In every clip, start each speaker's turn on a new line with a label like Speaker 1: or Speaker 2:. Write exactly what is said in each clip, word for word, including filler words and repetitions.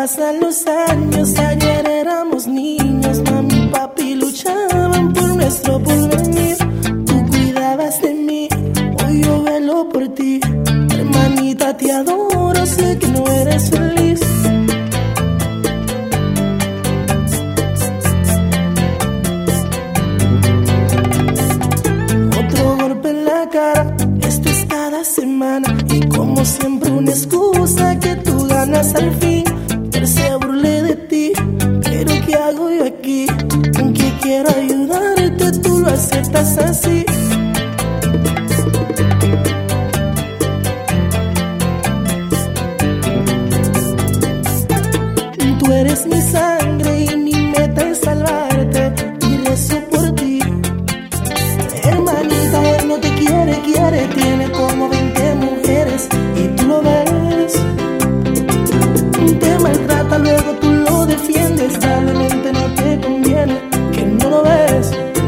Speaker 1: pasan los años, ayer éramos niños, mami y papi luchaban por nuestro porvenir. Tú cuidabas de mí, hoy yo velo por ti. Hermanita, te adoro, sé que no eres feliz. Otro golpe en la cara, esto es cada semana. Y como siempre una excusa que tú ganas al fin. Él se burle de ti, pero ¿qué hago yo aquí? Aunque quiero ayudarte, tú lo aceptas así. Tú eres mi sangre y mi meta es salvarte, y rezo por ti. Hermanita, él no te quiere, quiere, tiene como veinte mujeres y tú lo ves. Te maltrata, luego tú lo defiendes, realmente no te conviene, que no lo ves.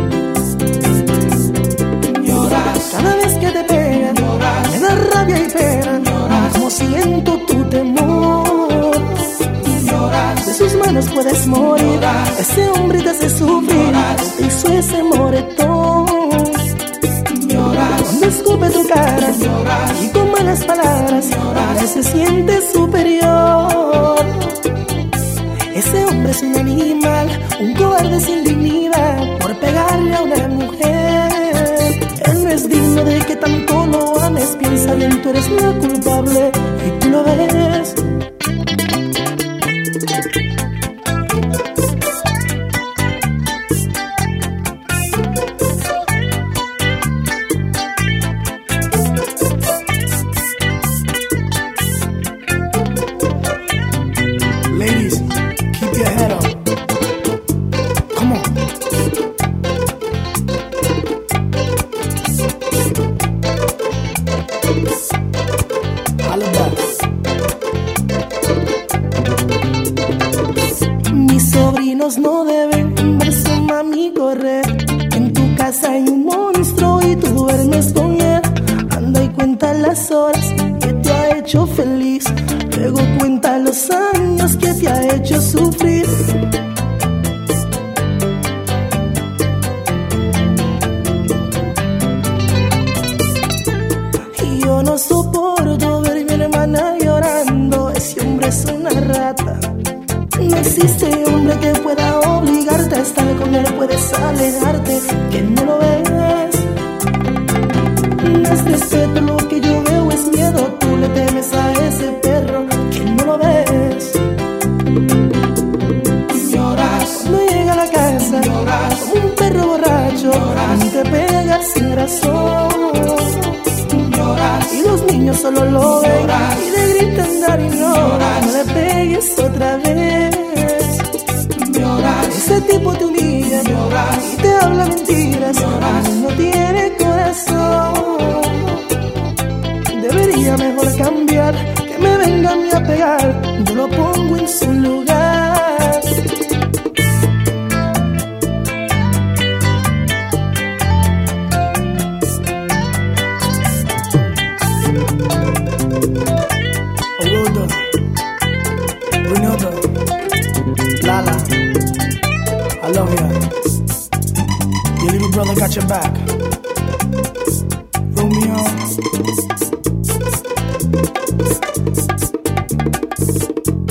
Speaker 1: Lloras cada vez que te pegan, lloras, me da rabia y pena, lloras, como siento tu temor. Lloras, de sus manos puedes morir, lloras, ese hombre te hace sufrir, lloras, te hizo ese moretón. Lloras, cuando escupe tu cara, lloras, y con malas palabras, lloras, él se siente superior. Ese hombre es un animal, un cobarde sin dignidad, por pegarle a una mujer. Él no es digno de que tanto lo ames, piensa bien, tú eres la culpable y tú lo ves. Mis sobrinos no deben ver su mami correr. En tu casa hay un monstruo y tú duermes con él. Anda y cuenta las horas que te ha hecho feliz, luego cuenta los años que te ha hecho sufrir. Y yo no soporto ver a mi hermana llorando, ese hombre es una rata. No existe hombre que pueda obligarte a estar con él, puedes alejarte, que no lo ves. No es respeto, lo que yo veo es miedo, tú le temes a ese perro, que no lo ves. Lloras, cuando llega a la casa, lloras, como un perro borracho, lloras, te pegas sin razón. Lloras, y los niños solo lo ven, lloras, y le gritan dar y no, lloras, no le pegues otra vez. Lloras, ese tipo te humilla, lloras, y te habla mentiras, lloras, no tiene corazón. Debería mejor cambiar, que me venga a mí a pegar, yo lo pongo en su lugar. Orodo, Renodo, Lala, I love ya. Your little brother got your back. Romeo.